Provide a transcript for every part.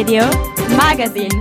Radio Magazine.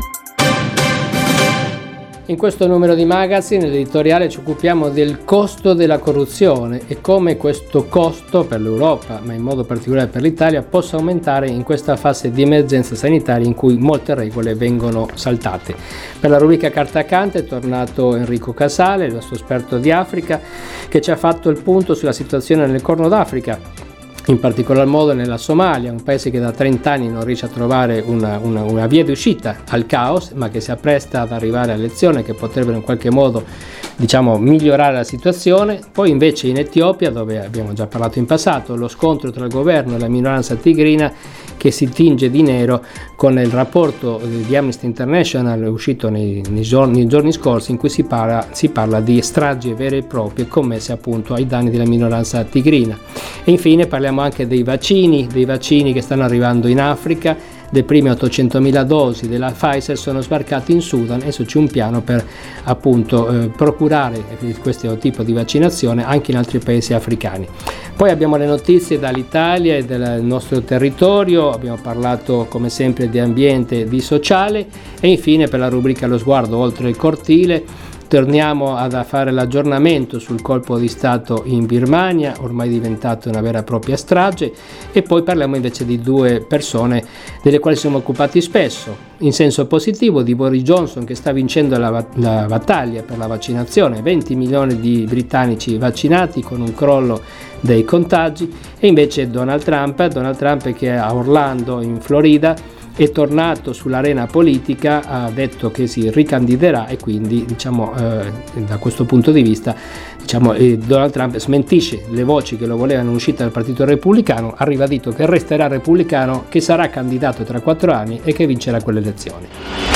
In questo numero di Magazine, l'editoriale, ci occupiamo del costo della corruzione e come questo costo per l'Europa, ma in modo particolare per l'Italia, possa aumentare in questa fase di emergenza sanitaria in cui molte regole vengono saltate. Per la rubrica Carta Accanto è tornato Enrico Casale, il nostro esperto di Africa, che ci ha fatto il punto sulla situazione nel Corno d'Africa, in particolar modo nella Somalia, un paese che da 30 anni non riesce a trovare una via di uscita al caos, ma che si appresta ad arrivare a elezioni che potrebbero in qualche modo, migliorare la situazione. Poi invece in Etiopia, dove abbiamo già parlato in passato, lo scontro tra il governo e la minoranza tigrina che si tinge di nero con il rapporto di Amnesty International uscito nei giorni scorsi, in cui si parla di stragi vere e proprie commesse appunto ai danni della minoranza tigrina. E infine parliamo anche dei vaccini che stanno arrivando in Africa. Le prime 800.000 dosi della Pfizer sono sbarcate in Sudan e c'è un piano per appunto procurare questo tipo di vaccinazione anche in altri paesi africani. Poi abbiamo le notizie dall'Italia e del nostro territorio, abbiamo parlato come sempre di ambiente e di sociale e infine per la rubrica Lo sguardo oltre il cortile torniamo a fare l'aggiornamento sul colpo di Stato in Birmania, ormai diventato una vera e propria strage, e poi parliamo invece di due persone delle quali siamo occupati spesso, in senso positivo, di Boris Johnson che sta vincendo la battaglia per la vaccinazione, 20 milioni di britannici vaccinati con un crollo dei contagi, e invece Donald Trump che a Orlando in Florida è tornato sull'arena politica, ha detto che si ricandiderà e quindi da questo punto di vista Donald Trump smentisce le voci che lo volevano in uscita dal Partito Repubblicano, ha ribadito che resterà repubblicano, che sarà candidato tra 4 anni e che vincerà quelle elezioni.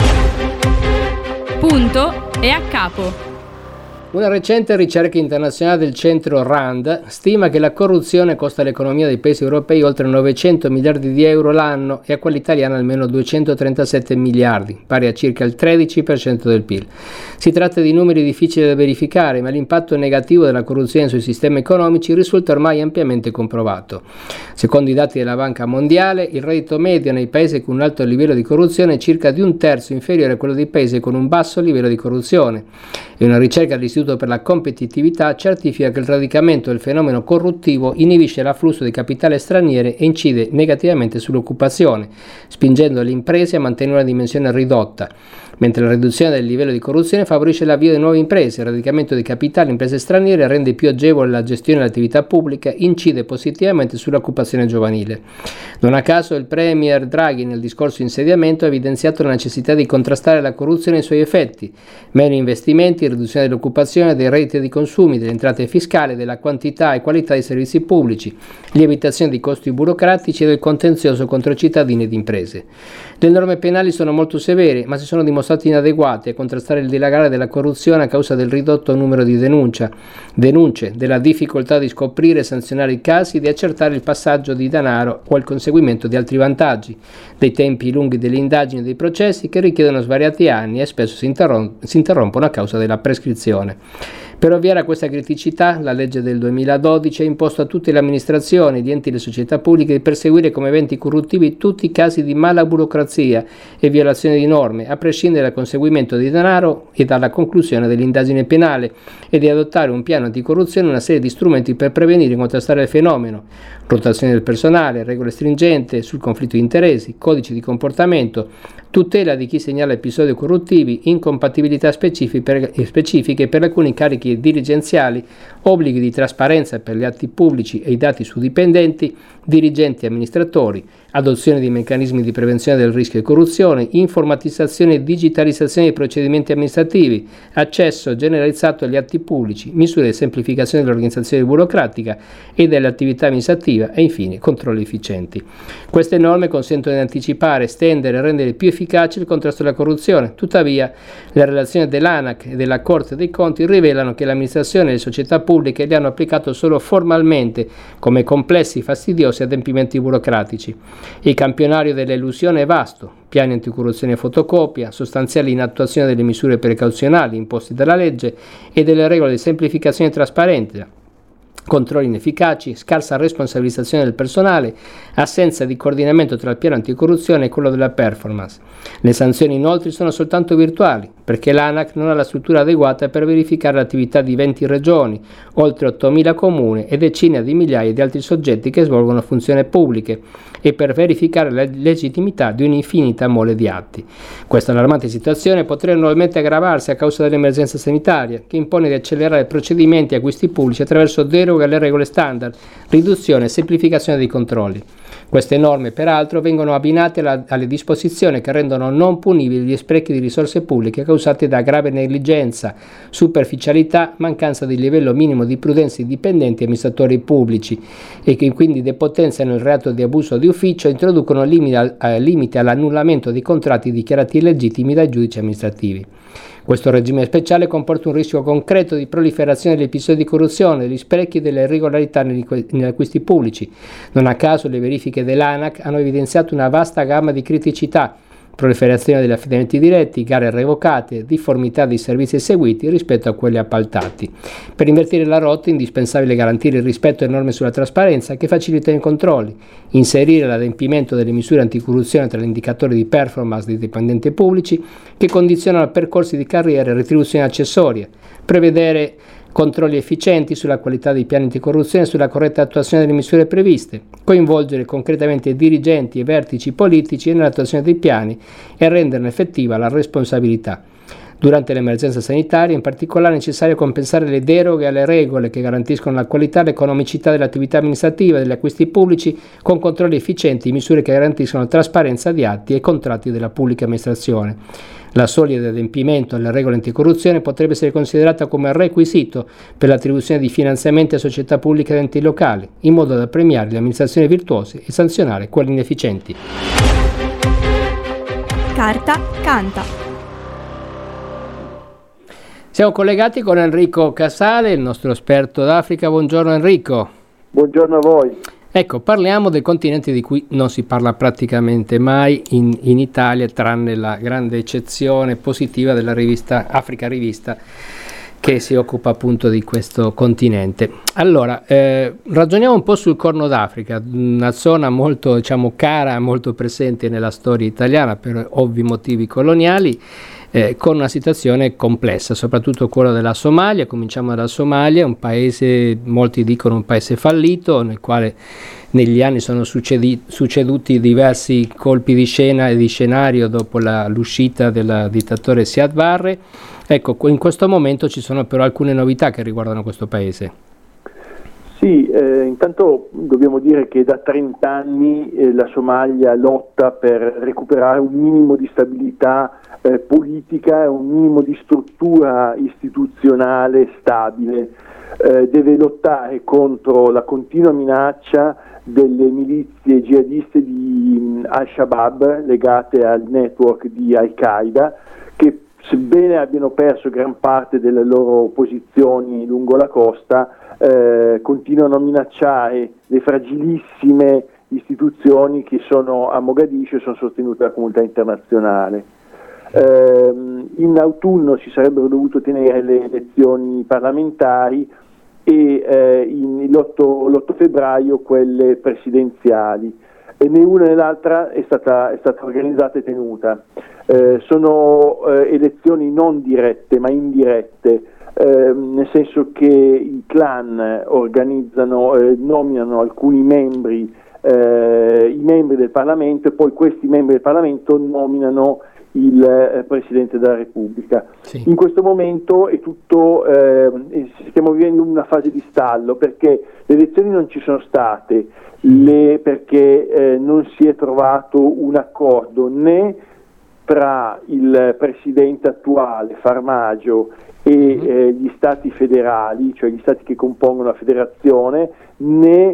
Punto e a capo. Una recente ricerca internazionale del centro RAND stima che la corruzione costa all'economia dei paesi europei oltre 900 miliardi di euro l'anno e a quella italiana almeno 237 miliardi, pari a circa il 13% del PIL. Si tratta di numeri difficili da verificare, ma l'impatto negativo della corruzione sui sistemi economici risulta ormai ampiamente comprovato. Secondo i dati della Banca Mondiale, il reddito medio nei paesi con un alto livello di corruzione è circa di un terzo inferiore a quello dei paesi con un basso livello di corruzione. E una ricerca dell'Istituto per la competitività certifica che il radicamento del fenomeno corruttivo inibisce l'afflusso di capitale straniere e incide negativamente sull'occupazione, spingendo le imprese a mantenere una dimensione ridotta, mentre la riduzione del livello di corruzione favorisce l'avvio di nuove imprese. Il radicamento di capitale in imprese straniere rende più agevole la gestione dell'attività pubblica, incide positivamente sull'occupazione giovanile. Non a caso il Premier Draghi nel discorso di insediamento ha evidenziato la necessità di contrastare la corruzione e i suoi effetti: meno investimenti, riduzione dell'occupazione, dei redditi e dei consumi, delle entrate fiscali, della quantità e qualità dei servizi pubblici, lievitazione dei costi burocratici e del contenzioso contro cittadini ed imprese. Le norme penali sono molto severe, ma si sono dimostrate inadeguate a contrastare il dilagare della corruzione a causa del ridotto numero di denunce, della difficoltà di scoprire e sanzionare i casi, di accertare il passaggio di denaro o il conseguimento di altri vantaggi, dei tempi lunghi delle indagini e dei processi che richiedono svariati anni e spesso si interrompono a causa della prescrizione. Per ovviare a questa criticità, la legge del 2012 ha imposto a tutte le amministrazioni, gli enti e le società pubbliche di perseguire come eventi corruttivi tutti i casi di mala burocrazia e violazione di norme, a prescindere dal conseguimento di denaro e dalla conclusione dell'indagine penale, e di adottare un piano anticorruzione e una serie di strumenti per prevenire e contrastare il fenomeno: rotazione del personale, regole stringenti sul conflitto di interessi, codici di comportamento, tutela di chi segnala episodi corruttivi, incompatibilità specifiche per alcuni carichi dirigenziali, obblighi di trasparenza per gli atti pubblici e i dati su dipendenti, dirigenti e amministratori, adozione di meccanismi di prevenzione del rischio di corruzione, informatizzazione e digitalizzazione dei procedimenti amministrativi, accesso generalizzato agli atti pubblici, misure di semplificazione dell'organizzazione burocratica e dell'attività amministrativa e infine controlli efficienti. Queste norme consentono di anticipare, estendere e rendere più efficace il contrasto alla corruzione. Tuttavia, le relazioni dell'ANAC e della Corte dei Conti rivelano che l'amministrazione e le società pubbliche li hanno applicato solo formalmente come complessi fastidiosi adempimenti burocratici. Il campionario dell'elusione è vasto: piani anticorruzione e fotocopia, sostanziale inattuazione delle misure precauzionali imposte dalla legge e delle regole di semplificazione e trasparenza, controlli inefficaci, scarsa responsabilizzazione del personale, assenza di coordinamento tra il piano anticorruzione e quello della performance. Le sanzioni inoltre sono soltanto virtuali, perché l'ANAC non ha la struttura adeguata per verificare l'attività di 20 regioni, oltre 8.000 comuni e decine di migliaia di altri soggetti che svolgono funzioni pubbliche e per verificare la legittimità di un'infinita mole di atti. Questa allarmante situazione potrebbe nuovamente aggravarsi a causa dell'emergenza sanitaria, che impone di accelerare procedimenti e acquisti pubblici attraverso deroghe alle regole standard, riduzione e semplificazione dei controlli. Queste norme, peraltro, vengono abbinate alle disposizioni che rendono non punibili gli sprechi di risorse pubbliche causati da grave negligenza, superficialità, mancanza di livello minimo di prudenza di dipendenti e amministratori pubblici e che quindi depotenziano il reato di abuso di ufficio e introducono limiti all'annullamento dei contratti dichiarati illegittimi dai giudici amministrativi. Questo regime speciale comporta un rischio concreto di proliferazione degli episodi di corruzione, degli sprechi e delle irregolarità negli acquisti pubblici. Non a caso le verifiche dell'ANAC hanno evidenziato una vasta gamma di criticità: proliferazione degli affidamenti diretti, gare revocate, difformità dei servizi eseguiti rispetto a quelli appaltati. Per invertire la rotta è indispensabile garantire il rispetto delle norme sulla trasparenza che facilitano i controlli, inserire l'adempimento delle misure anticorruzione tra gli indicatori di performance dei dipendenti pubblici che condizionano percorsi di carriera e retribuzioni accessorie, prevedere controlli efficienti sulla qualità dei piani anticorruzione e sulla corretta attuazione delle misure previste, coinvolgere concretamente dirigenti e vertici politici nell'attuazione dei piani e renderne effettiva la responsabilità. Durante l'emergenza sanitaria, in particolare, è necessario compensare le deroghe alle regole che garantiscono la qualità e l'economicità dell'attività amministrativa e degli acquisti pubblici con controlli efficienti e misure che garantiscono trasparenza di atti e contratti della pubblica amministrazione. La soglia di adempimento alle regole anticorruzione potrebbe essere considerata come requisito per l'attribuzione di finanziamenti a società pubbliche ed enti locali, in modo da premiare le amministrazioni virtuose e sanzionare quelle inefficienti. Carta canta. Siamo collegati con Enrico Casale, il nostro esperto d'Africa. Buongiorno Enrico. Buongiorno a voi. Ecco, parliamo del continente di cui non si parla praticamente mai in Italia, tranne la grande eccezione positiva della rivista Africa Rivista, che si occupa appunto di questo continente. Allora, ragioniamo un po' sul Corno d'Africa, una zona molto, cara, molto presente nella storia italiana per ovvi motivi coloniali, con una situazione complessa, soprattutto quella della Somalia. Cominciamo dalla Somalia, un paese, molti dicono un paese fallito, nel quale negli anni sono succeduti diversi colpi di scena e di scenario dopo l'uscita del dittatore Siad Barre. Ecco, in questo momento ci sono però alcune novità che riguardano questo paese. Sì, intanto dobbiamo dire che da 30 anni la Somalia lotta per recuperare un minimo di stabilità politica e un minimo di struttura istituzionale stabile. Deve lottare contro la continua minaccia delle milizie jihadiste di Al-Shabaab legate al network di Al-Qaeda, che sebbene abbiano perso gran parte delle loro posizioni lungo la costa, continuano a minacciare le fragilissime istituzioni che sono a Mogadiscio e sono sostenute dalla comunità internazionale. In autunno si sarebbero dovute tenere le elezioni parlamentari e l'8 febbraio quelle presidenziali, e né una né l'altra è stata organizzata e tenuta. Sono elezioni non dirette ma indirette, nel senso che i clan nominano alcuni membri, i membri del Parlamento, e poi questi membri del Parlamento nominano il Presidente della Repubblica. Sì. In questo momento è tutto, stiamo vivendo una fase di stallo, perché le elezioni non ci sono state, perché non si è trovato un accordo né tra il Presidente attuale, Farmajo, e gli stati federali, cioè gli stati che compongono la federazione, né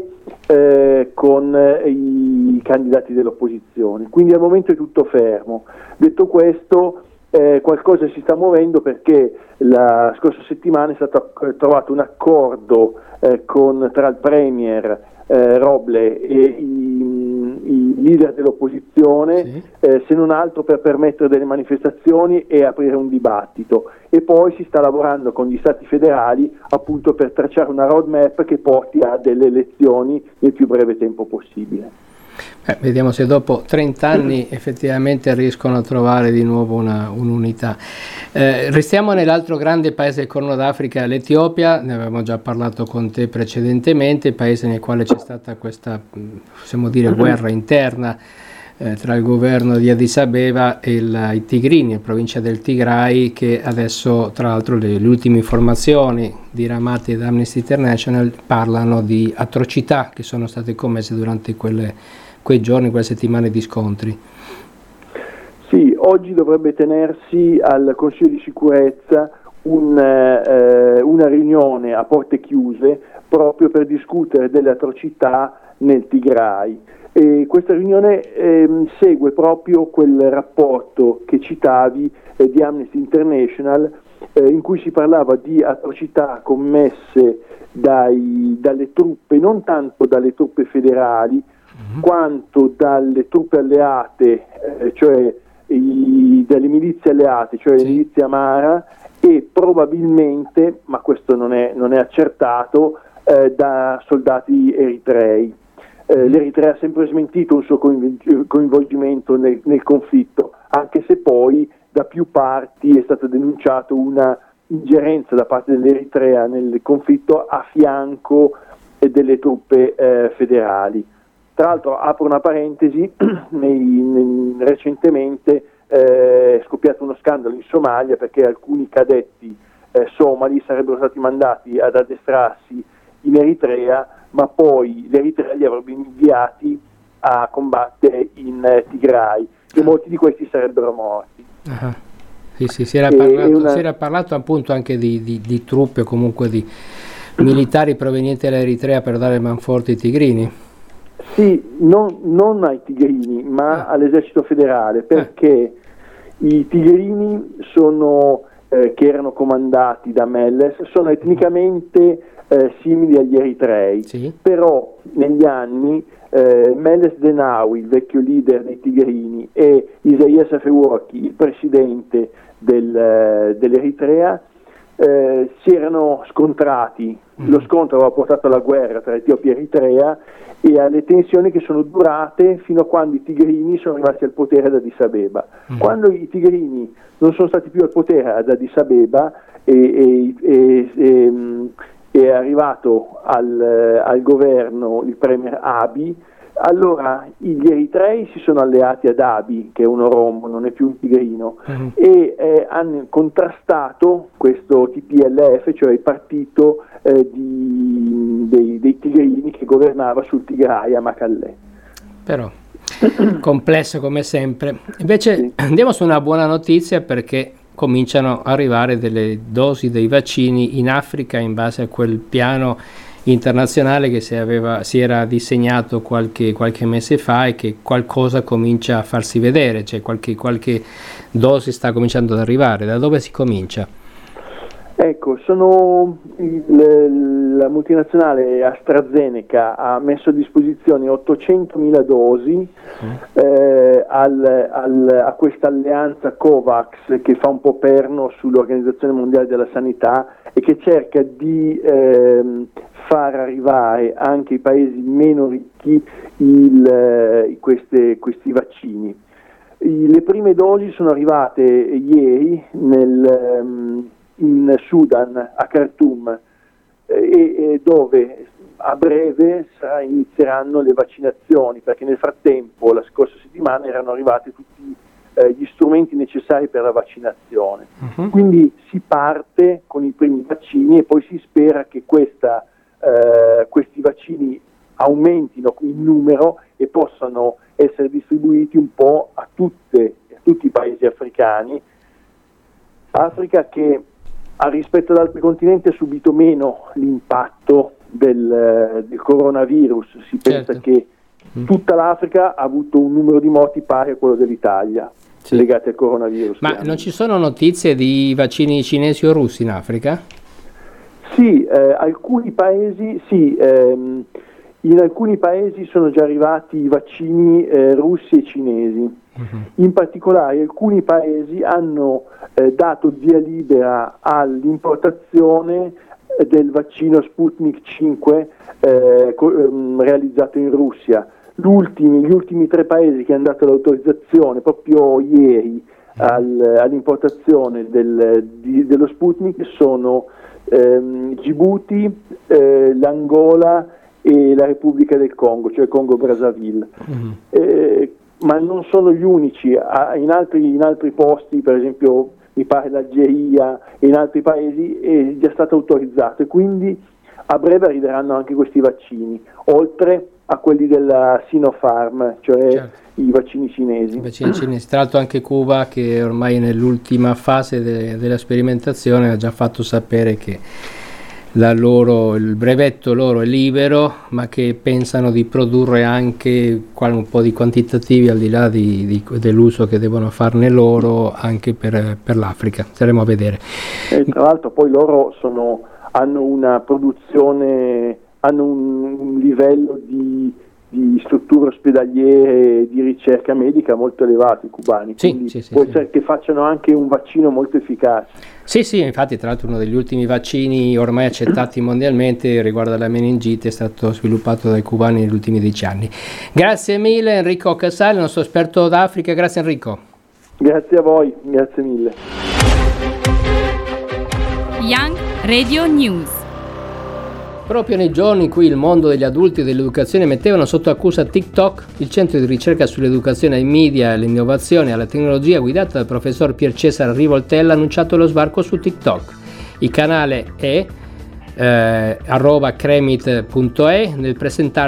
con i candidati dell'opposizione. Quindi al momento è tutto fermo. Detto questo, qualcosa si sta muovendo, perché la scorsa settimana è stato trovato un accordo tra il Premier Roble e i leader dell'opposizione, Sì. Se non altro per permettere delle manifestazioni e aprire un dibattito. E poi si sta lavorando con gli stati federali appunto per tracciare una roadmap che porti a delle elezioni nel più breve tempo possibile. Vediamo se dopo 30 anni effettivamente riescono a trovare di nuovo un'unità. Restiamo nell'altro grande paese del Corno d'Africa, l'Etiopia. Ne avevamo già parlato con te precedentemente, paese nel quale c'è stata questa, possiamo dire, guerra interna tra il governo di Addis Abeba e i Tigrini, la provincia del Tigray, che adesso, tra l'altro, le ultime informazioni diramate da Amnesty International parlano di atrocità che sono state commesse durante quei giorni, quelle settimane di scontri. Sì, oggi dovrebbe tenersi al Consiglio di sicurezza una riunione a porte chiuse proprio per discutere delle atrocità nel Tigray. E questa riunione segue proprio quel rapporto che citavi di Amnesty International, in cui si parlava di atrocità commesse dalle truppe, non tanto dalle truppe federali, quanto dalle truppe alleate, cioè dalle milizie alleate, cioè le milizie Amara, e probabilmente, ma questo non è accertato, da soldati eritrei. L'Eritrea ha sempre smentito un suo coinvolgimento nel conflitto, anche se poi da più parti è stata denunciata una ingerenza da parte dell'Eritrea nel conflitto a fianco delle truppe federali. Tra l'altro, apro una parentesi, recentemente è scoppiato uno scandalo in Somalia perché alcuni cadetti somali sarebbero stati mandati ad addestrarsi in Eritrea, ma poi l'Eritrea li avrebbe inviati a combattere in Tigray e molti di questi sarebbero morti. Sì, si era parlato appunto anche di truppe o comunque di militari provenienti dall'Eritrea per dare manforte ai tigrini. Sì, non ai tigrini, ma all'esercito federale, perché i tigrini che erano comandati da Melles sono etnicamente simili agli eritrei, sì. Però negli anni Meles Zenawi, il vecchio leader dei tigrini, e Isaias Afewerki, il presidente dell'Eritrea, si erano scontrati. Lo scontro aveva portato alla guerra tra Etiopia e Eritrea e alle tensioni che sono durate fino a quando i tigrini sono arrivati al potere ad Addis Abeba. Quando i tigrini non sono stati più al potere ad Addis Abeba è arrivato al governo il premier Abiy, allora gli eritrei si sono alleati ad Abiy, che è un oromo, non è più un tigrino, e hanno contrastato questo TPLF, cioè il partito dei tigrini che governava sul Tigray a Mekelle. Però complesso come sempre. Invece Sì. Andiamo su una buona notizia, perché cominciano a arrivare delle dosi dei vaccini in Africa in base a quel piano internazionale che si era disegnato qualche mese fa e che qualcosa comincia a farsi vedere, cioè qualche dose sta cominciando ad arrivare. Da dove si comincia? Ecco, la multinazionale AstraZeneca ha messo a disposizione 800.000 dosi a questa alleanza COVAX che fa un po' perno sull'Organizzazione Mondiale della Sanità e che cerca di far arrivare anche ai paesi meno ricchi questi vaccini. Le prime dosi sono arrivate ieri in Sudan, a Khartoum, e dove a breve inizieranno le vaccinazioni, perché nel frattempo, la scorsa settimana, erano arrivati tutti gli strumenti necessari per la vaccinazione. Quindi si parte con i primi vaccini e poi si spera che questi vaccini aumentino in numero e possano essere distribuiti un po' a tutti i paesi africani. Africa che rispetto ad altri continenti ha subito meno l'impatto del coronavirus. Si pensa che tutta l'Africa ha avuto un numero di morti pari a quello dell'Italia legati al coronavirus. Ma non ci sono notizie di vaccini cinesi o russi in Africa? Sì, alcuni paesi sì. in alcuni paesi sono già arrivati i vaccini russi e cinesi. In particolare alcuni paesi hanno dato via libera all'importazione del vaccino Sputnik 5 realizzato in Russia. Gli ultimi 3 paesi che hanno dato l'autorizzazione proprio ieri all'importazione dello Sputnik sono Djibouti, l'Angola e la Repubblica del Congo, cioè Congo Brazzaville. Ma non sono gli unici, in altri posti, per esempio mi pare l'Algeria e in altri paesi è già stato autorizzato, e quindi a breve arriveranno anche questi vaccini, oltre a quelli della Sinopharm, cioè certo, i vaccini cinesi. Tra l'altro anche Cuba, che ormai è nell'ultima fase della sperimentazione, ha già fatto sapere che il brevetto loro è libero, ma che pensano di produrre anche un po' di quantitativi al di là dell'uso che devono farne loro anche per l'Africa. Staremo a vedere. Tra l'altro poi loro hanno una produzione, hanno un livello di strutture ospedaliere e di ricerca medica molto elevato, i cubani, quindi può essere che facciano anche un vaccino molto efficace. Sì, infatti tra l'altro uno degli ultimi vaccini ormai accettati mondialmente riguarda la meningite, è stato sviluppato dai cubani negli ultimi 10 anni. Grazie mille Enrico Casale, il nostro esperto d'Africa. Grazie Enrico. Grazie a voi, grazie mille. Young Radio News. Proprio nei giorni in cui il mondo degli adulti e dell'educazione mettevano sotto accusa TikTok, il centro di ricerca sull'educazione ai media, all'innovazione e alla tecnologia guidato dal professor Pier Cesare Rivoltella ha annunciato lo sbarco su TikTok. Il canale è @cremit.e. Nel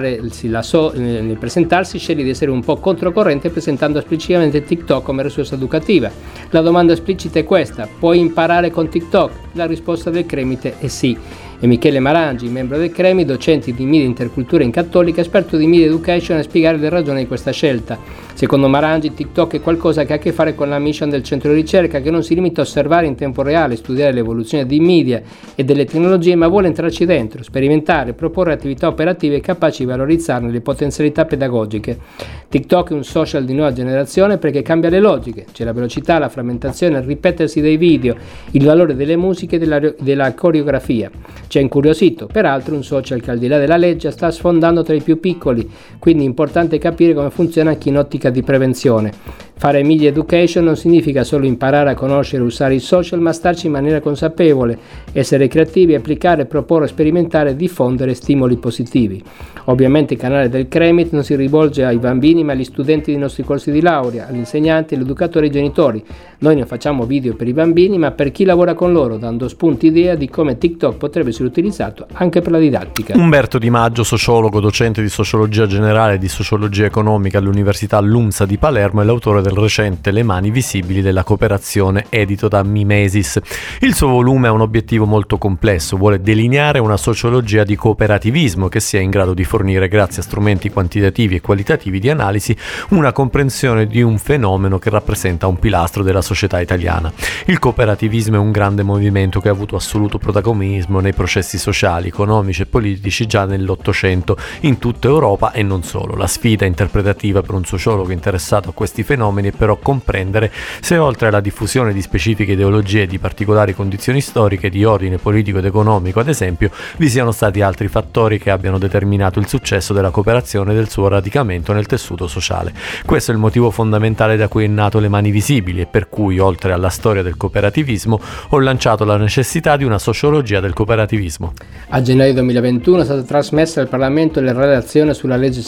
presentarsi sceglie di essere un po' controcorrente, presentando esplicitamente TikTok come risorsa educativa. La domanda esplicita è questa: puoi imparare con TikTok? La risposta del Cremit è sì. E Michele Marangi, membro del Cremit, docente di media intercultura in Cattolica, esperto di media education, a spiegare le ragioni di questa scelta. Secondo Marangi, TikTok è qualcosa che ha a che fare con la mission del centro di ricerca, che non si limita a osservare in tempo reale, studiare l'evoluzione dei media e delle tecnologie, ma vuole entrarci dentro, sperimentare, proporre attività operative capaci di valorizzarne le potenzialità pedagogiche. TikTok è un social di nuova generazione perché cambia le logiche, c'è la velocità, la frammentazione, il ripetersi dei video, il valore delle musiche e della coreografia. Ci ha incuriosito, peraltro un social che al di là della legge sta sfondando tra i più piccoli, quindi è importante capire come funziona anche in ottica di prevenzione. Fare media education non significa solo imparare a conoscere e usare i social, ma starci in maniera consapevole, essere creativi, applicare, proporre, sperimentare e diffondere stimoli positivi. Ovviamente il canale del Cremit non si rivolge ai bambini, ma agli studenti dei nostri corsi di laurea, agli insegnanti, agli educatori e ai genitori. Noi ne facciamo video per i bambini, ma per chi lavora con loro, dando spunti idea di come TikTok potrebbe essere utilizzato anche per la didattica. Umberto Di Maggio, sociologo, docente di sociologia generale e di sociologia economica all'Università LUMSA di Palermo, è l'autore del recente Le mani visibili della cooperazione, edito da Mimesis. Il suo volume ha un obiettivo molto complesso: vuole delineare una sociologia di cooperativismo che sia in grado di fornire, grazie a strumenti quantitativi e qualitativi di analisi, una comprensione di un fenomeno che rappresenta un pilastro della società italiana. Il cooperativismo è un grande movimento che ha avuto assoluto protagonismo nei processi sociali, economici e politici già nell'Ottocento in tutta Europa e non solo. La sfida interpretativa per un sociologo interessato a questi fenomeni è però comprendere se, oltre alla diffusione di specifiche ideologie e di particolari condizioni storiche di ordine politico ed economico, ad esempio, vi siano stati altri fattori che abbiano determinato il successo della cooperazione e del suo radicamento nel tessuto sociale. Questo è il motivo fondamentale da cui è nato Le mani visibili e per cui, oltre alla storia del cooperativismo, ho lanciato la necessità di una sociologia del cooperativismo. A gennaio 2021 è stata trasmessa al Parlamento la relazione sulla legge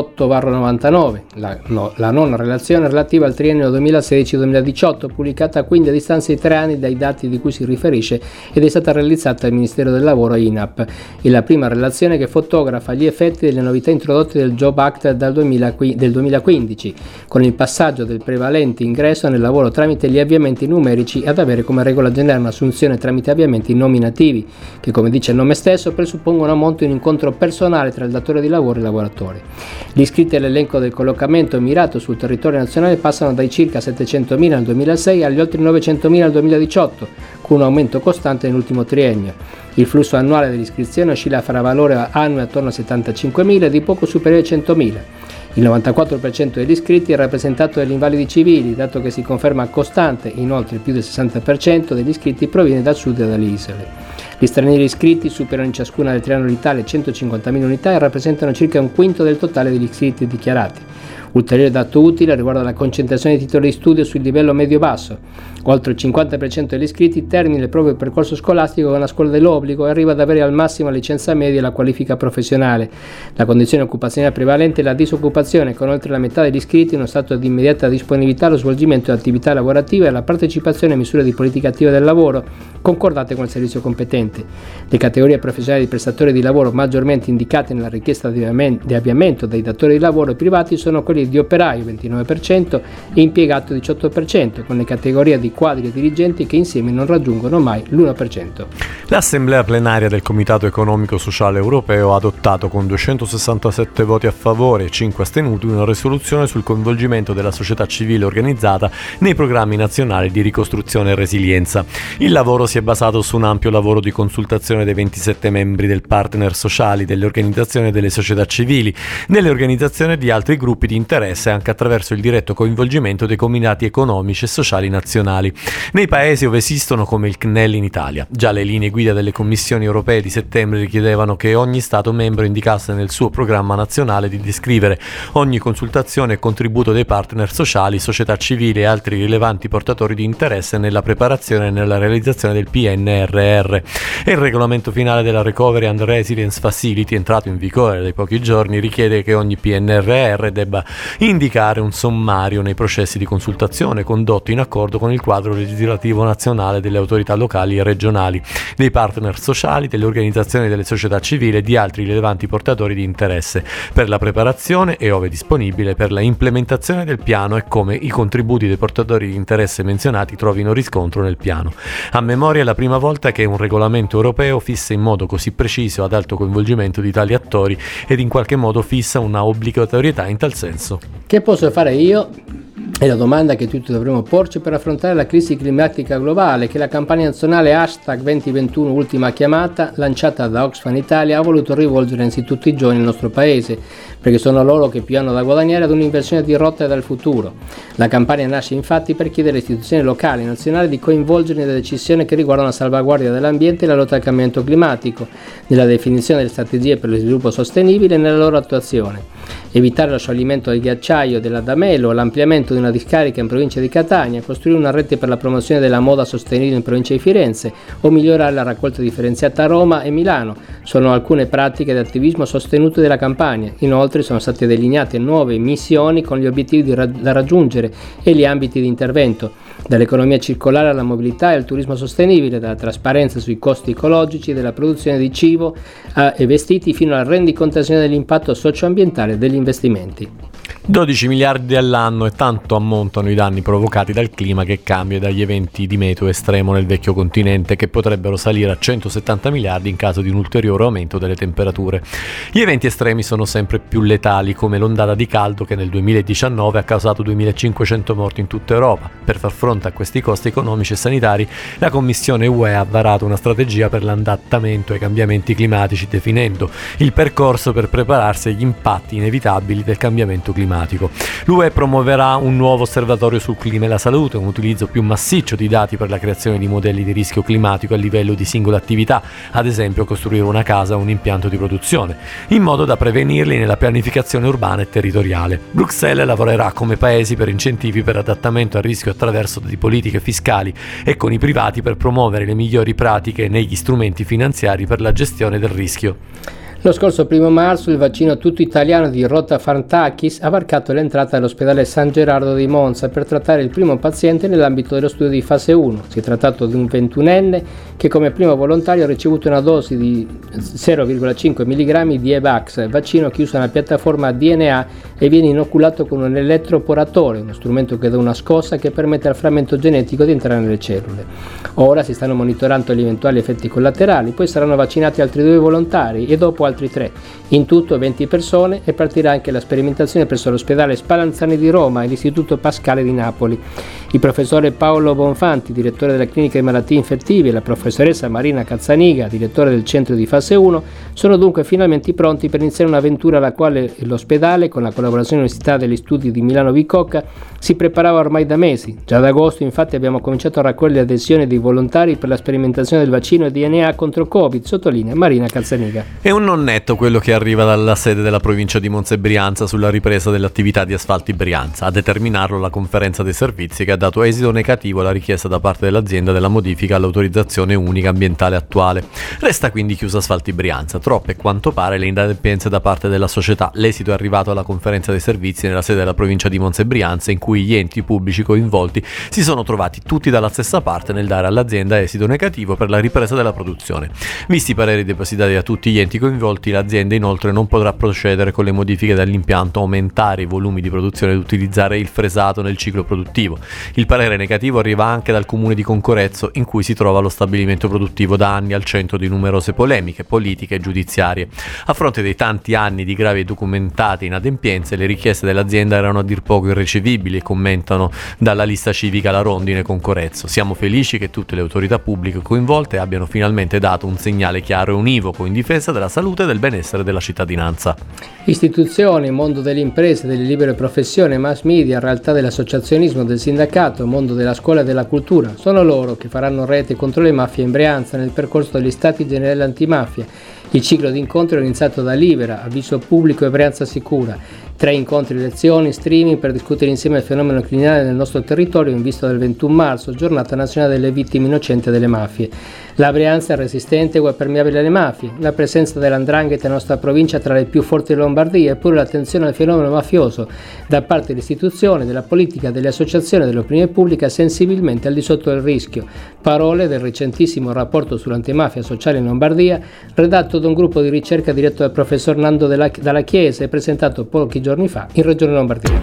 68/99, la nona relazione relativa al triennio 2016-2018, pubblicata quindi a distanza di 3 anni dai dati di cui si riferisce, ed è stata realizzata dal Ministero del Lavoro e INAP. È la prima relazione che fotografa gli effetti delle novità introdotte del Job Act del 2015, con il passaggio del prevalente ingresso nel lavoro tramite gli avviamenti numerici ad avere come regola generale un'assunzione tramite avviamenti nominativi, che, come dice il nome stesso, presuppongono a monte un incontro personale tra il datore di lavoro e il lavoratore. Gli iscritti all'elenco del collocamento mirato sul territorio nazionale passano passano dai circa 700.000 nel 2006 agli oltre 900.000 nel 2018, con un aumento costante nell'ultimo triennio. Il flusso annuale delle iscrizioni oscilla fra valore annuo attorno a 75.000 e di poco superiore ai 100.000. Il 94% degli iscritti è rappresentato dagli invalidi civili, dato che si conferma costante. Inoltre più del 60% degli iscritti proviene dal sud e dalle isole. Gli stranieri iscritti superano in ciascuna delle 3 annualità le 150.000 unità e rappresentano circa un quinto del totale degli iscritti dichiarati. Ulteriore dato utile riguarda la concentrazione di titoli di studio sul livello medio-basso. Oltre il 50% degli iscritti termina il proprio percorso scolastico con la scuola dell'obbligo e arriva ad avere al massimo la licenza media e la qualifica professionale. La condizione occupazionale prevalente è la disoccupazione, con oltre la metà degli iscritti in uno stato di immediata disponibilità allo svolgimento di attività lavorative e alla partecipazione a misure di politica attiva del lavoro concordate con il servizio competente. Le categorie professionali di prestatori di lavoro maggiormente indicate nella richiesta di avviamento dai datori di lavoro privati sono quelli di operaio 29% e impiegato 18%, con le categorie di quadri e dirigenti che insieme non raggiungono mai l'1%. L'Assemblea plenaria del Comitato Economico Sociale Europeo ha adottato con 267 voti a favore e 5 astenuti una risoluzione sul coinvolgimento della società civile organizzata nei programmi nazionali di ricostruzione e resilienza. Il lavoro si è basato su un ampio lavoro di consultazione dei 27 membri del partner sociali, delle organizzazioni delle società civili, delle organizzazioni di altri gruppi di interesse, anche attraverso il diretto coinvolgimento dei comitati economici e sociali nazionali nei paesi dove esistono, come il CNEL in Italia. Già le linee guida delle commissioni europee di settembre richiedevano che ogni Stato membro indicasse nel suo programma nazionale di descrivere ogni consultazione e contributo dei partner sociali, società civile e altri rilevanti portatori di interesse nella preparazione e nella realizzazione del PNRR. E il regolamento finale della Recovery and Resilience Facility, entrato in vigore dai pochi giorni, richiede che ogni PNRR debba indicare un sommario nei processi di consultazione condotti in accordo con il quadro legislativo nazionale delle autorità locali e regionali, dei partner sociali, delle organizzazioni delle società civili e di altri rilevanti portatori di interesse, per la preparazione e, ove disponibile, per la implementazione del piano e come i contributi dei portatori di interesse menzionati trovino riscontro nel piano. A memoria è la prima volta che un regolamento europeo fissa in modo così preciso ad alto coinvolgimento di tali attori ed in qualche modo fissa una obbligatorietà in tal senso. Che posso fare io? È la domanda che tutti dovremmo porci per affrontare la crisi climatica globale che la campagna nazionale #2021 Ultima Chiamata, lanciata da Oxfam Italia, ha voluto rivolgere anzitutto ai giovani del nostro paese, perché sono loro che più hanno da guadagnare ad un'inversione di rotta dal futuro. La campagna nasce infatti per chiedere alle istituzioni locali e nazionali di coinvolgere nelle decisioni che riguardano la salvaguardia dell'ambiente e la lotta al cambiamento climatico, nella definizione delle strategie per lo sviluppo sostenibile e nella loro attuazione. Evitare lo scioglimento del ghiacciaio dell'Adamelo, l'ampliamento di una discarica in provincia di Catania, costruire una rete per la promozione della moda sostenibile in provincia di Firenze o migliorare la raccolta differenziata a Roma e Milano sono alcune pratiche di attivismo sostenute dalla campagna. Inoltre sono state delineate nuove missioni con gli obiettivi da raggiungere e gli ambiti di intervento, dall'economia circolare alla mobilità e al turismo sostenibile, dalla trasparenza sui costi ecologici della produzione di cibo e vestiti fino alla rendicontazione dell'impatto socioambientale degli investimenti. 12 miliardi all'anno e tanto ammontano i danni provocati dal clima che cambia e dagli eventi di meteo estremo nel vecchio continente, che potrebbero salire a 170 miliardi in caso di un ulteriore aumento delle temperature. Gli eventi estremi sono sempre più letali, come l'ondata di caldo che nel 2019 ha causato 2500 morti in tutta Europa. Per far fronte a questi costi economici e sanitari, la Commissione UE ha varato una strategia per l'adattamento ai cambiamenti climatici, definendo il percorso per prepararsi agli impatti inevitabili del cambiamento climatico. L'UE promuoverà un nuovo osservatorio sul clima e la salute, un utilizzo più massiccio di dati per la creazione di modelli di rischio climatico a livello di singola attività, ad esempio costruire una casa o un impianto di produzione, in modo da prevenirli nella pianificazione urbana e territoriale. Bruxelles lavorerà come paesi per incentivi per adattamento al rischio attraverso di politiche fiscali e con i privati per promuovere le migliori pratiche negli strumenti finanziari per la gestione del rischio. Lo scorso 1 marzo il vaccino tutto italiano di Rotafantakis ha varcato l'entrata all'ospedale San Gerardo di Monza per trattare il primo paziente nell'ambito dello studio di fase 1. Si è trattato di un 21enne che come primo volontario ha ricevuto una dose di 0,5 mg di Evax, vaccino chiuso nella piattaforma DNA e viene inoculato con un elettroporatore, uno strumento che dà una scossa che permette al frammento genetico di entrare nelle cellule. Ora si stanno monitorando gli eventuali effetti collaterali, poi saranno vaccinati altri 2 volontari e dopo altri altri 3. In tutto 20 persone, e partirà anche la sperimentazione presso l'ospedale Spallanzani di Roma e l'Istituto Pascale di Napoli. Il professore Paolo Bonfanti, direttore della clinica di malattie infettive, e la professoressa Marina Cazzaniga, direttore del centro di fase 1, sono dunque finalmente pronti per iniziare un'avventura alla quale l'ospedale, con la collaborazione dell'Università degli Studi di Milano Bicocca, si preparava ormai da mesi. Già ad agosto infatti abbiamo cominciato a raccogliere adesioni dei volontari per la sperimentazione del vaccino DNA contro Covid, sottolinea Marina Cazzaniga. È un non netto quello che arriva dalla sede della provincia di Monza e Brianza sulla ripresa dell'attività di Asfalti Brianza. A determinarlo la conferenza dei servizi, che ha dato esito negativo alla richiesta da parte dell'azienda della modifica all'autorizzazione unica ambientale attuale. Resta quindi chiusa Asfalti Brianza. Troppe, quanto pare, le inadempienze da parte della società. L'esito è arrivato alla conferenza dei servizi nella sede della provincia di Monza e Brianza, in cui gli enti pubblici coinvolti si sono trovati tutti dalla stessa parte nel dare all'azienda esito negativo per la ripresa della produzione. Visti i pareri depositati da tutti gli enti coinvolti, l'azienda inoltre non potrà procedere con le modifiche dell'impianto, aumentare i volumi di produzione ed utilizzare il fresato nel ciclo produttivo. Il parere negativo arriva anche dal comune di Concorezzo, in cui si trova lo stabilimento produttivo da anni al centro di numerose polemiche politiche e giudiziarie. A fronte dei tanti anni di gravi e documentate inadempienze, le richieste dell'azienda erano a dir poco irricevibili, commentano dalla lista civica La Rondine Concorezzo. Siamo felici che tutte le autorità pubbliche coinvolte abbiano finalmente dato un segnale chiaro e univoco in difesa della salute e del benessere della cittadinanza. Istituzioni, mondo delle imprese, delle libere professioni, mass media, realtà dell'associazionismo, del sindacato, mondo della scuola e della cultura, sono loro che faranno rete contro le mafie in Brianza nel percorso degli Stati Generali Antimafia. Il ciclo di incontri è iniziato da Libera, avviso pubblico e Brianza Sicura. 3 incontri, lezioni, streaming per discutere insieme il fenomeno criminale nel nostro territorio in vista del 21 marzo, giornata nazionale delle vittime innocenti delle mafie. La Brianza è resistente e permeabile alle mafie. La presenza dell''ndrangheta nella nostra provincia è tra le più forti della Lombardia, eppure l'attenzione al fenomeno mafioso da parte delle istituzioni, della politica, delle associazioni e dell'opinione pubblica è sensibilmente al di sotto del rischio. Parole del recentissimo rapporto sull'antimafia sociale in Lombardia, redatto da un gruppo di ricerca diretto dal professor Nando Dalla Chiesa e presentato pochi giorni fa in Regione Lombardia.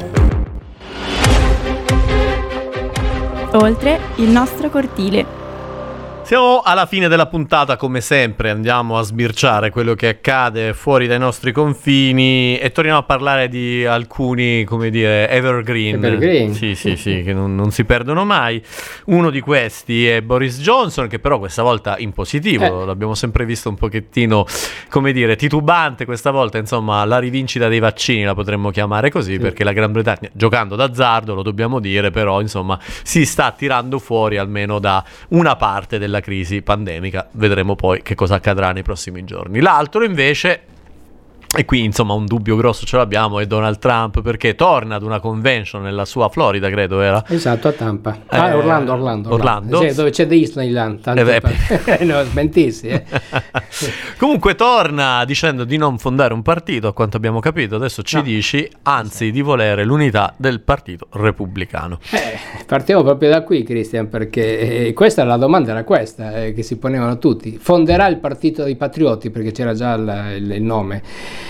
Oltre il nostro cortile. Siamo alla fine della puntata, come sempre andiamo a sbirciare quello che accade fuori dai nostri confini e torniamo a parlare di alcuni, come dire, evergreen. Sì, che non si perdono mai. Uno di questi è Boris Johnson, che però questa volta in positivo, l'abbiamo sempre visto un pochettino, come dire, titubante questa volta, insomma, la rivincita dei vaccini la potremmo chiamare così, perché la Gran Bretagna, giocando d'azzardo, lo dobbiamo dire, però insomma si sta tirando fuori almeno da una parte della crisi pandemica. Vedremo poi che cosa accadrà nei prossimi giorni. L'altro invece, e qui insomma un dubbio grosso ce l'abbiamo, è Donald Trump, perché torna ad una convention nella sua Florida, credo era. Esatto, a Tampa. Orlando. Sì, dove c'è Disneyland. No, smentissi. Comunque torna dicendo di non fondare un partito, a quanto abbiamo capito. Adesso ci dici, anzi di volere l'unità del partito repubblicano. Partiamo proprio da qui, Christian, perché questa la domanda era questa che si ponevano tutti. Fonderà il partito dei patrioti, perché c'era già il nome.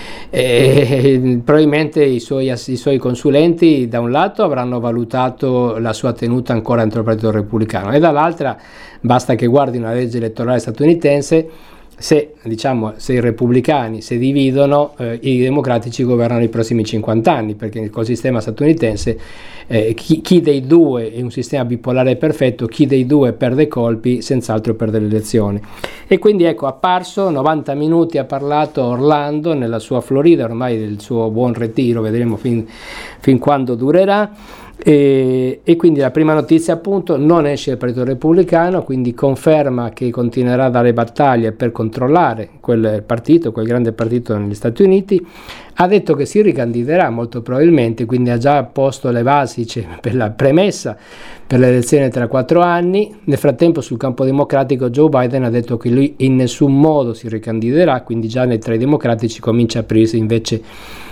Probabilmente i suoi consulenti da un lato avranno valutato la sua tenuta ancora dentro il partito repubblicano e dall'altra basta che guardi una legge elettorale statunitense. Se i repubblicani si dividono, i democratici governano i prossimi 50 anni, perché col sistema statunitense chi dei due è un sistema bipolare perfetto, chi dei due perde colpi senz'altro perde le elezioni. E quindi ecco, apparso 90 minuti ha parlato Orlando nella sua Florida, ormai del suo buon ritiro, vedremo fin quando durerà. E quindi la prima notizia, appunto, non esce il partito repubblicano, quindi conferma che continuerà a dare battaglie per controllare quel grande partito negli Stati Uniti. Ha detto che si ricandiderà molto probabilmente, quindi ha già posto le basi per la premessa per le elezioni tra 4 anni. Nel frattempo sul campo democratico Joe Biden ha detto che lui in nessun modo si ricandiderà, quindi già tra i democratici comincia a aprirsi invece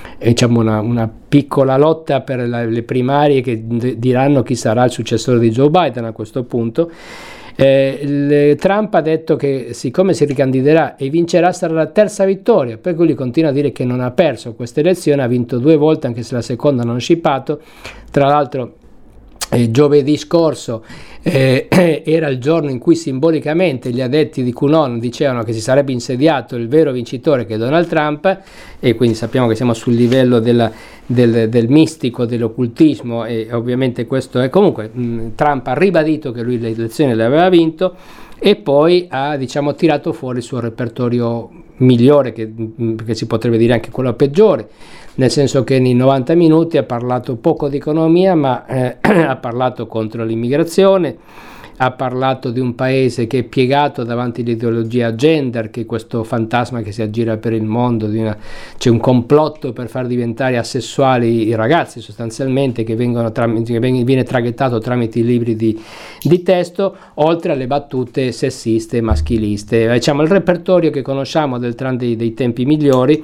una piccola lotta per le primarie che diranno chi sarà il successore di Joe Biden a questo punto. Trump ha detto che siccome si ricandiderà e vincerà sarà la terza vittoria, per cui lui continua a dire che non ha perso questa elezione, ha vinto 2 volte anche se la seconda non ha scippato. Tra l'altro Giovedì scorso era il giorno in cui simbolicamente gli addetti di QAnon dicevano che si sarebbe insediato il vero vincitore, che è Donald Trump, e quindi sappiamo che siamo sul livello del mistico, dell'occultismo, e ovviamente questo è comunque Trump ha ribadito che lui le elezioni le aveva vinto, e poi ha tirato fuori il suo repertorio migliore, che si potrebbe dire anche quello peggiore, nel senso che nei 90 minuti ha parlato poco di economia, ma ha parlato contro l'immigrazione, ha parlato di un paese che è piegato davanti all'ideologia gender, che è questo fantasma che si aggira per il mondo, c'è un complotto per far diventare asessuali i ragazzi sostanzialmente, che viene traghettato tramite i libri di testo, oltre alle battute sessiste e maschiliste. Il repertorio che conosciamo del Trump dei tempi migliori,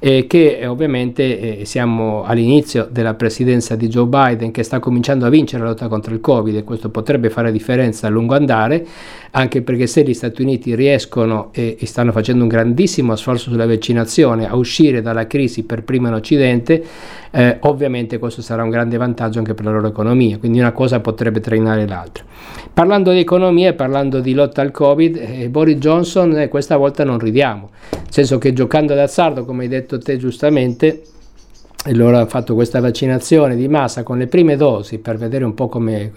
che ovviamente siamo all'inizio della presidenza di Joe Biden, che sta cominciando a vincere la lotta contro il Covid, e questo potrebbe fare differenza a lungo andare, anche perché se gli Stati Uniti riescono, e stanno facendo un grandissimo sforzo sulla vaccinazione, a uscire dalla crisi per prima in Occidente, ovviamente questo sarà un grande vantaggio anche per la loro economia, quindi una cosa potrebbe trainare l'altra. Parlando di economia e parlando di lotta al Covid, Boris Johnson questa volta non ridiamo, nel senso che giocando d'azzardo, come hai detto te giustamente, e loro hanno fatto questa vaccinazione di massa con le prime dosi per vedere un po' come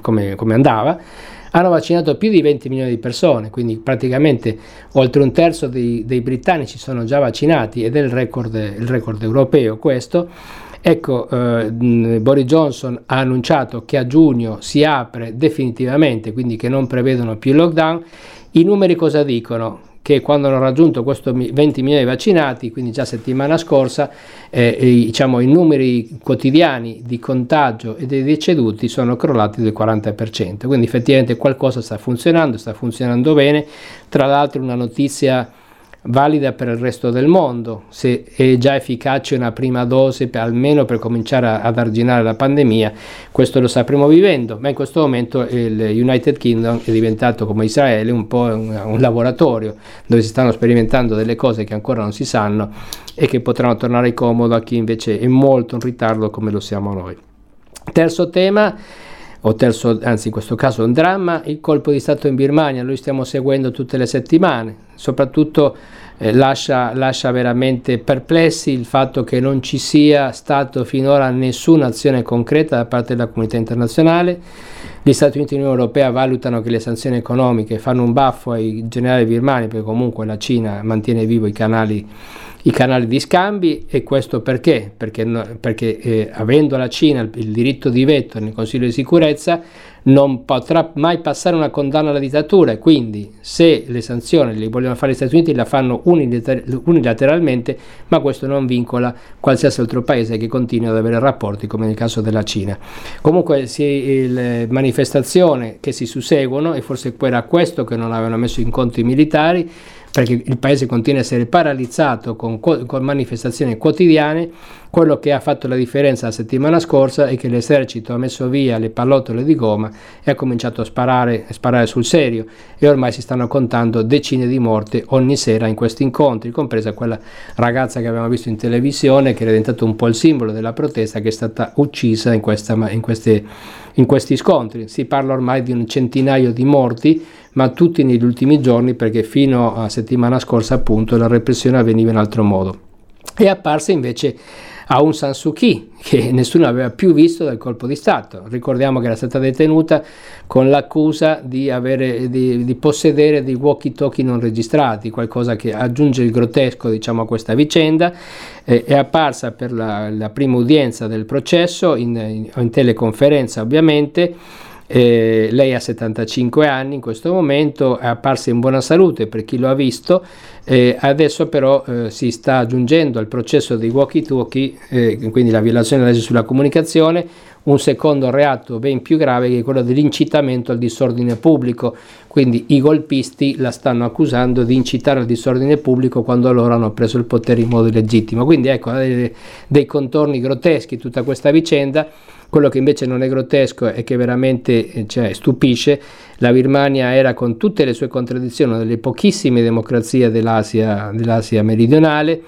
andava, hanno vaccinato più di 20 milioni di persone, quindi praticamente oltre un terzo dei britannici sono già vaccinati, ed è il record europeo questo. Ecco, Boris Johnson ha annunciato che a giugno si apre definitivamente, quindi che non prevedono più il lockdown. I numeri cosa dicono? Che quando hanno raggiunto questo 20 milioni di vaccinati, quindi già settimana scorsa, i numeri quotidiani di contagio e dei deceduti sono crollati del 40%, quindi effettivamente qualcosa sta funzionando bene. Tra l'altro una notizia valida per il resto del mondo: se è già efficace una prima dose almeno per cominciare ad arginare la pandemia, questo lo sapremo vivendo, ma in questo momento il United Kingdom è diventato, come Israele, un po' un laboratorio dove si stanno sperimentando delle cose che ancora non si sanno e che potranno tornare comodo a chi invece è molto in ritardo come lo siamo noi. Terzo tema, in questo caso un dramma, il colpo di Stato in Birmania. Noi stiamo seguendo tutte le settimane, soprattutto lascia veramente perplessi il fatto che non ci sia stato finora nessuna azione concreta da parte della comunità internazionale. Gli Stati Uniti e l'Unione Europea valutano che le sanzioni economiche fanno un baffo ai generali birmani, perché comunque la Cina mantiene vivo i canali di scambi. E questo perché? Perché avendo la Cina il diritto di veto nel Consiglio di sicurezza, non potrà mai passare una condanna alla dittatura, e quindi se le sanzioni le vogliono fare gli Stati Uniti, la fanno unilateralmente, ma questo non vincola qualsiasi altro paese che continui ad avere rapporti, come nel caso della Cina. Comunque le manifestazioni che si susseguono, e forse era questo che non avevano messo in conto i militari, perché il paese continua a essere paralizzato con manifestazioni quotidiane. Quello che ha fatto la differenza la settimana scorsa è che l'esercito ha messo via le pallottole di gomma e ha cominciato a sparare sul serio, e ormai si stanno contando decine di morti ogni sera in questi incontri, compresa quella ragazza che abbiamo visto in televisione, che era diventato un po' il simbolo della protesta, che è stata uccisa in questi scontri. Si parla ormai di un centinaio di morti, ma tutti negli ultimi giorni, perché fino a settimana scorsa appunto la repressione avveniva in altro modo. È apparsa invece Aung San Suu Kyi, che nessuno aveva più visto dal colpo di Stato. Ricordiamo che era stata detenuta con l'accusa di possedere dei walkie-talkie non registrati, qualcosa che aggiunge il grottesco a questa vicenda. È apparsa per la prima udienza del processo in teleconferenza, ovviamente. Lei ha 75 anni in questo momento, è apparsa in buona salute per chi lo ha visto. Adesso però si sta aggiungendo al processo dei walkie-talkie, quindi la violazione della legge sulla comunicazione, un secondo reato ben più grave, che è quello dell'incitamento al disordine pubblico. Quindi i golpisti la stanno accusando di incitare al disordine pubblico quando loro hanno preso il potere in modo illegittimo. Quindi ecco, dei contorni grotteschi tutta questa vicenda. Quello che invece non è grottesco e che veramente stupisce: la Birmania era, con tutte le sue contraddizioni, una delle pochissime democrazie dell'Asia meridionale,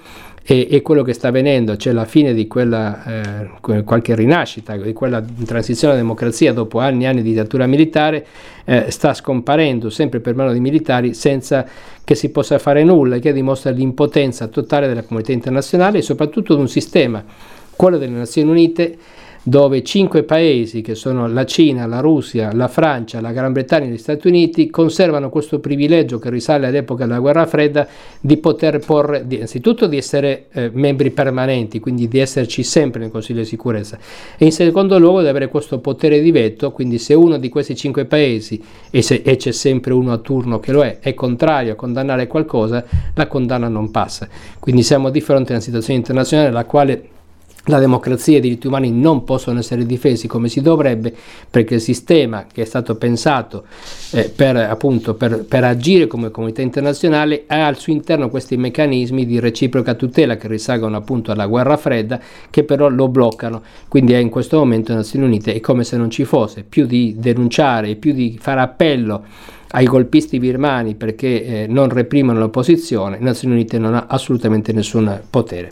e quello che sta avvenendo, c'è la fine di quella qualche rinascita, di quella transizione alla democrazia dopo anni e anni di dittatura militare, sta scomparendo sempre per mano dei militari senza che si possa fare nulla, che dimostra l'impotenza totale della comunità internazionale e soprattutto di un sistema, quello delle Nazioni Unite, dove 5 paesi, che sono la Cina, la Russia, la Francia, la Gran Bretagna e gli Stati Uniti, conservano questo privilegio che risale all'epoca della Guerra Fredda di poter porre, innanzitutto di essere membri permanenti, quindi di esserci sempre nel Consiglio di sicurezza, e in secondo luogo di avere questo potere di veto, quindi se uno di questi 5 paesi, e c'è sempre uno a turno che lo è contrario a condannare qualcosa, la condanna non passa. Quindi siamo di fronte a una situazione internazionale nella quale la democrazia e i diritti umani non possono essere difesi come si dovrebbe, perché il sistema che è stato pensato per agire come comunità internazionale ha al suo interno questi meccanismi di reciproca tutela che risalgono appunto alla Guerra Fredda, che però lo bloccano. Quindi in questo momento le Nazioni Unite è come se non ci fosse, più di denunciare, più di fare appello ai golpisti birmani perché non reprimono l'opposizione, le Nazioni Unite non ha assolutamente nessun potere.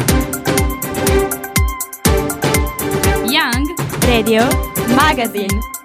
Radio Magazine.